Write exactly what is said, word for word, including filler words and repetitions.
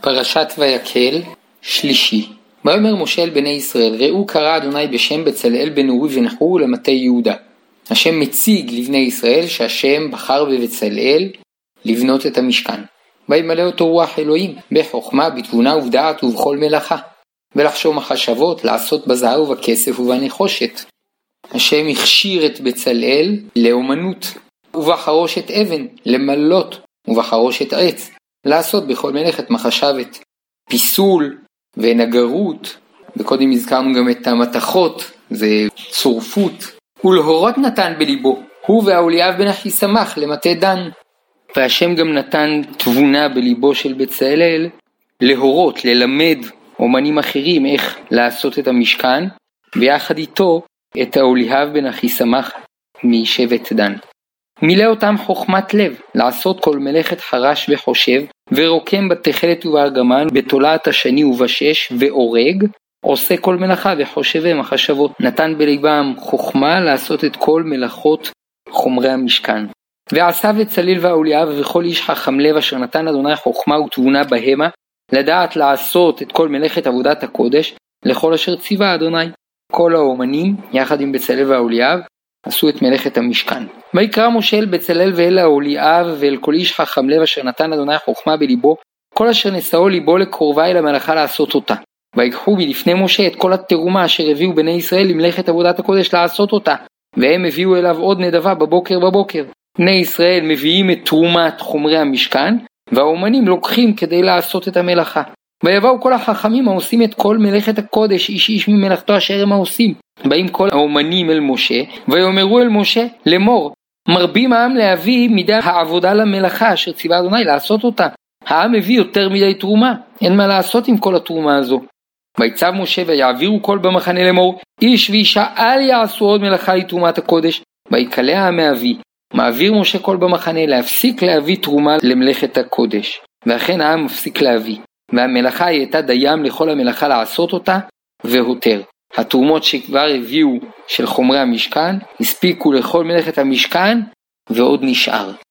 פרשת ויקל, שלישי. ויאמר משה אל בני ישראל, ראו קרא אדוני בשם בצלאל בן אורי ונחור למטה יהודה. השם מציג לבני ישראל שהשם בחר בבצלאל לבנות את המשכן. וימלא אותו רוח אלוהים בחוכמה, בתבונה ובדעת ובכל מלאכה, ולחשוב מחשבות, לעשות בזהב ובכסף ובנחושת. השם הכשיר את בצלאל לאומנות, ובחרושת אבן למלות, ובחרושת עץ לעשות בכל מלאכת מחשבת, פיסול ונגרות, וקודם הזכרנו גם את המתכות, זה צורפות. ולהורות נתן בליבו, הוא ואהוליאב בן אחיסמך למטה דן. והשם גם נתן תבונה בליבו של בצלאל להורות, ללמד אומנים אחרים איך לעשות את המשכן, ויחד איתו את אהוליאב בן אחיסמך משבט דן. מילא אותם חוכמת לב, לעשות כל מלאכת חרש וחושב, ורוקם בתכלת ובארגמן, בתולעת השני ובשש, ואורג, עושה כל מלאכה וחושב ומחשבות. נתן בליבם חוכמה לעשות את כל מלאכות חומרי המשכן. ועשה בצלאל ואהוליאב וכל איש חכם לב אשר נתן אדוני חוכמה ותבונה בהמה, לדעת לעשות את כל מלאכת עבודת הקודש, לכל אשר ציווה אדוני. כל האומנים, יחד עם בצלאל ואהוליאב, עשו את מלאכת המשכן. ויקרא משה אל בצלאל ואל אהוליאב ואל כל איש חכם לב אשר נתן אדוני חוכמה בליבו, כל אשר נשאו ליבו לקרובה אל המלאכה לעשות אותה. ויקחו מלפני משה את כל התרומה אשר הביאו בני ישראל למלאכת עבודת הקודש לעשות אותה, והם הביאו אליו עוד נדבה בבוקר בבוקר. בני ישראל מביאים את תרומת חומרי המשכן, והאומנים לוקחים כדי לעשות את המלאכה. ויבואו כל החכמים העושים את כל מלאכת הקודש, איש איש ממלאכתו אשר הם העושים. באים כל האומנים אל משה, ויאמרו אל משה לאמור, מרבים העם להביא מידה העבודה למלאכה אשר ציווה אדוני לעשות אותה. העם מביא יותר מדי תרומה, אין מה לעשות עם כל התרומה הזו. ויצב משה ויעבירו כל במחנה לאמור, איש ואישה אל יעשו עוד מלאכה לתרומת הקודש. ויקלע העם מהביא, מעביר משה כל במחנה להפסיק להביא תרומה למלאכת הקודש. ואכן העם מפסיק להביא, והמלאכה הייתה דיים לכל המלאכה לעשות אותה, והותר. התרומות שכבר הביאו של חומרי המשכן הספיקו לכל מלאכת המשכן, ועוד נשאר.